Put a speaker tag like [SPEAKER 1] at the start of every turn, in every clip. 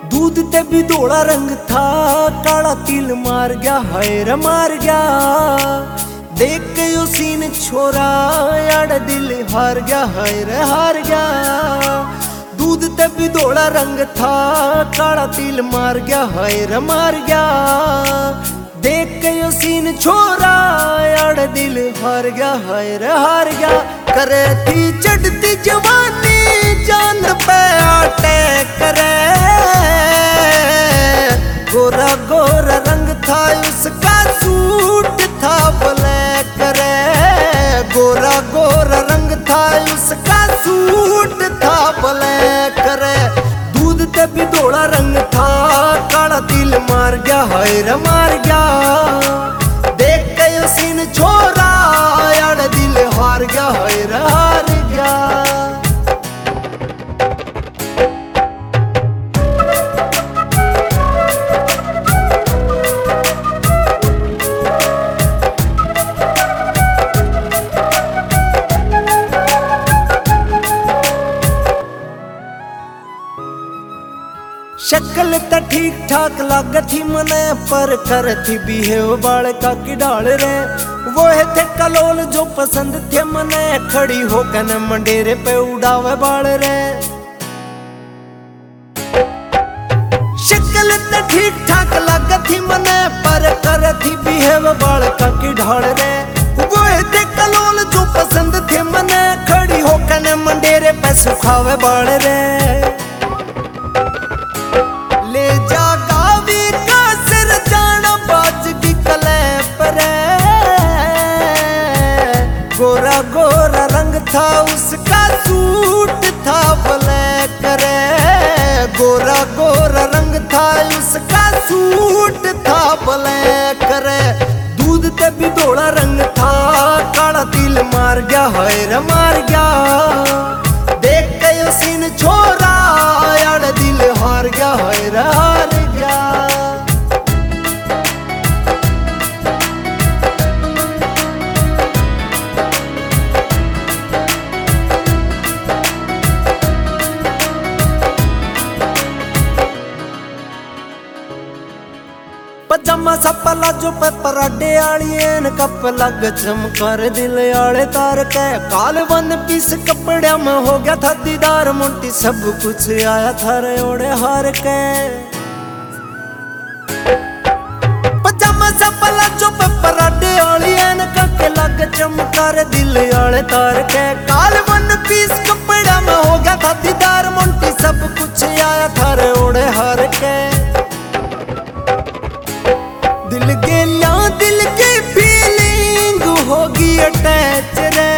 [SPEAKER 1] दूध ते भी धोला रंग था, काला तिल मार गया, हाय रे मार गया। देख के यो सीन छोरा यार दिल हार गया, हाय रे हार गया। दूध ते भी धोला रंग था, काला तिल मार गया, हाय रे मार गया। देख के यो सीन छोरा यार दिल हार गया, हाय रे हार गया। करे थी चढ़ती जवानी जान पे अटैक करे, गोरा गोरा रंग था उसका सूट था ब्लैक रे, गोरा गोरा रंग था उसका सूट था ब्लैक रे। दूध ते भी धोला रंग था, काला तिल मार गया, हाय रे मार गया। देख के यो सीन छोरा यार दिल हार गया, हाय रे हार गया। शक्ल त ठीक ठाक लागत थी मने, पर कर थी बिहेव बाल का की डाल रे। वो है थे कलोल जो पसंद थे मने, खड़ी होकर न मंडेरे पे उड़ावे बाल रे। शक्ल त ठीक ठाक लागत थी मने, पर कर थी बिहेव बाल का की ढाल रे। वो है थे कलोल जो पसंद थे मने, खड़ी होकर न मंडेरे पे सुखावे बाल रे। ले जा गावी का सिर जाना बाज की कलैप रे, गोरा गोरा रंग था उसका सूट था ब्लैक रे, गोरा गोरा रंग था उसका सूट था ब्लैक रे। दूध ते भी धोला रंग था, काला तिल मार गया, हाय रे मार गया। देख के यो सीन छोरा यार दिल हार गया, हाय रे हार गया। पजामा सा पलाजो पे पराडे आलियन, कप लग चमकार दिल आले तार के। काल वन पीस कपड़े में हो गया था दीदार, मोटी सब कुछ आया था रे ओढ़े हार के। पजामा सा पलाजो पे पराडे आलियन, कप लग चमकार दिल आले तार के। काल वन पीस कपड़े में हो गया था दीदार, मोटी सब कुछ आया था रे ओढ़े हार के। दिल गेला दिल की फीलिंग होगी अटैच रे,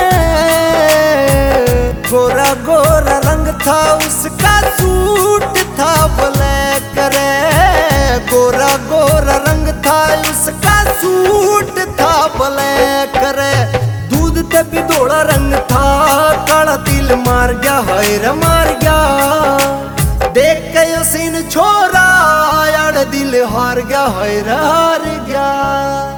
[SPEAKER 1] गोरा गोरा रंग था उसका सूट था ब्लैक रे, गोरा गोरा रंग था उसका सूट था ब्लैक रे। दूध ते भी धोला रंग था, काला तिल मार गया, हाय रे मार गया। देख के यो सीन छोरा यार दिल हार गया, हाय रे हार गया।